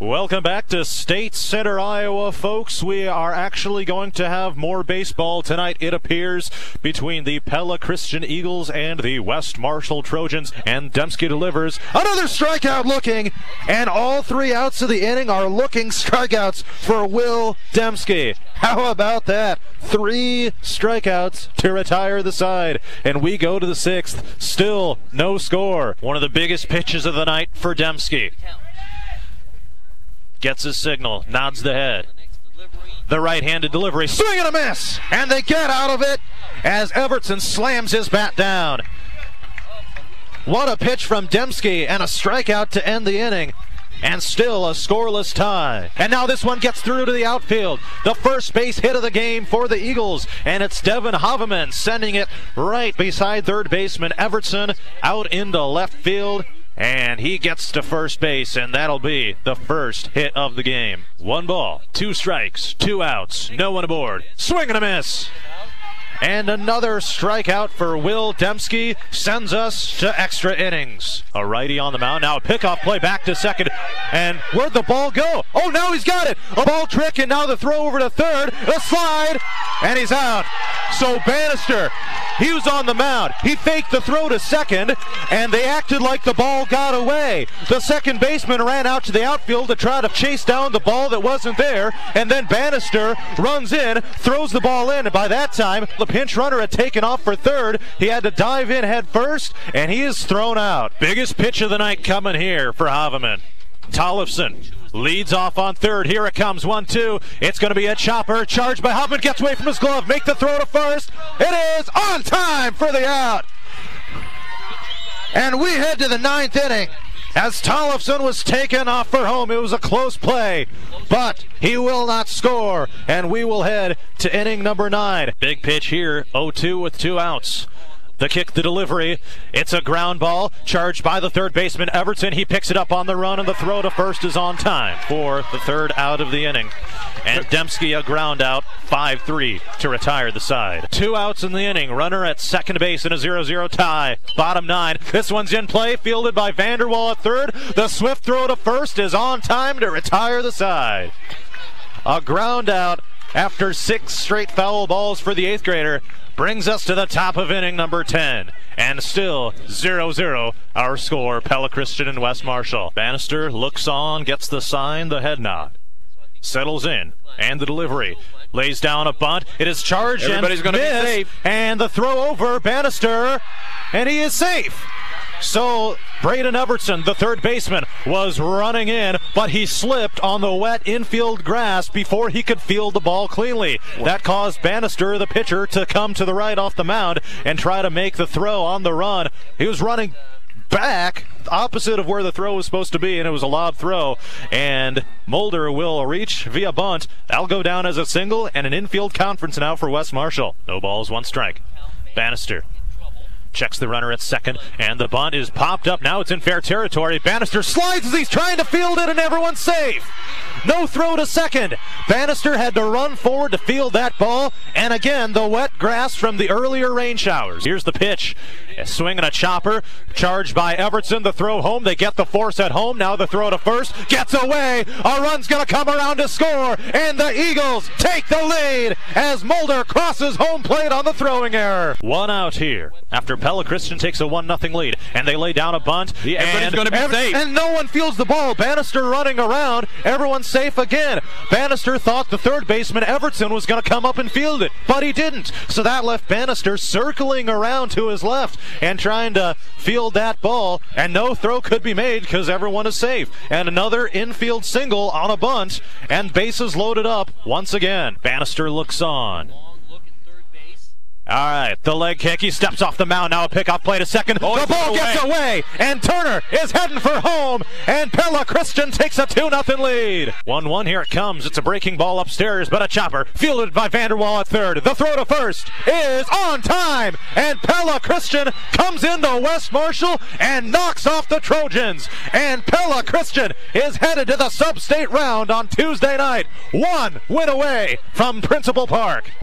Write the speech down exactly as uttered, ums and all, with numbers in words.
Welcome back to State Center, Iowa, folks. We are actually going to have more baseball tonight, it appears, between the Pella Christian Eagles and the West Marshall Trojans. And Dembski delivers another strikeout looking, and all three outs of the inning are looking strikeouts for Will Dembski. How about that? Three strikeouts to retire the side. And we go to the sixth. Still no score. One of the biggest pitches of the night for Dembski. Gets his signal, nods the head. The right-handed delivery, swing and a miss! And they get out of it as Evertson slams his bat down. What a pitch from Dembski, and a strikeout to end the inning. And still a scoreless tie. And now this one gets through to the outfield. The first base hit of the game for the Eagles. And it's Devin Haveman sending it right beside third baseman Evertson out into left field. And he gets to first base, and that'll be the first hit of the game. One ball, two strikes, two outs, no one aboard. Swing and a miss. And another strikeout for Will Dembski sends us to extra innings. A righty on the mound. Now a pickoff play back to second. And where'd the ball go? Oh, now he's got it. A ball trick, and now the throw over to third. A slide, and he's out. So Bannister, he was on the mound. He faked the throw to second, and they acted like the ball got away. The second baseman ran out to the outfield to try to chase down the ball that wasn't there, and then Bannister runs in, throws the ball in, and by that time, the pinch runner had taken off for third. He had to dive in head first, and he is thrown out. Biggest pitch of the night coming here for Haveman. Tollefson leads off on third. Here it comes, one two. It's going to be a chopper. Charged by Haveman. Gets away from his glove. Make the throw to first. It is on time for the out. And we head to the ninth inning. As Tollefson was taken off for home, it was a close play, but he will not score, and we will head to inning number nine. Big pitch here, oh two with two outs. The kick, the delivery, it's a ground ball, charged by the third baseman Evertson. He picks it up on the run, and the throw to first is on time for the third out of the inning. And Dembski a ground out, five three to retire the side. Two outs in the inning, runner at second base in a zero zero tie. Bottom nine, this one's in play, fielded by Vanderwall at third. The swift throw to first is on time to retire the side. A ground out after six straight foul balls for the eighth grader brings us to the top of inning number ten. And still zero zero our score, Pella Christian and West Marshall. Bannister looks on, gets the sign, the head nod. Settles in, and the delivery. Lays down a bunt. It is charged. Everybody's and going to be missed, safe. And the throw over, Bannister, and he is safe. So Braden Evertson, the third baseman, was running in, but he slipped on the wet infield grass before he could field the ball cleanly. That caused Bannister, the pitcher, to come to the right off the mound and try to make the throw on the run. He was running back opposite of where the throw was supposed to be, and it was a lob throw, and Mulder will reach via bunt. That'll go down as a single, and an infield conference now for West Marshall. No balls, one strike. Bannister checks the runner at second, and the bunt is popped up. Now it's in fair territory. Bannister slides as he's trying to field it, and everyone's safe. No throw to second. Bannister had to run forward to field that ball, and again, the wet grass from the earlier rain showers. Here's the pitch. A swing and a chopper, charged by Evertson. The throw home. They get the force at home. Now the throw to first. Gets away. A run's going to come around to score, and the Eagles take the lead as Mulder crosses home plate on the throwing error. One out here after Pella Christian takes a one nothing lead, and they lay down a bunt. Yeah, everybody's going to be ev- safe. And no one fields the ball. Bannister running around. Everyone's safe again. Bannister thought the third baseman Evertson was going to come up and field it, but he didn't. So that left Bannister circling around to his left and trying to field that ball, and no throw could be made because everyone is safe. And another infield single on a bunt, and bases loaded up once again. Bannister looks on. All right, the leg kick. He steps off the mound. Now a pickoff play to second. Oh, the ball gets away, and Turner is heading for home, and Pella Christian takes a two nothing lead. one one, here it comes. It's a breaking ball upstairs, but a chopper fielded by Vanderwall at third. The throw to first is on time, and Pella Christian comes into West Marshall and knocks off the Trojans. And Pella Christian is headed to the sub-state round on Tuesday night. One win away from Principal Park.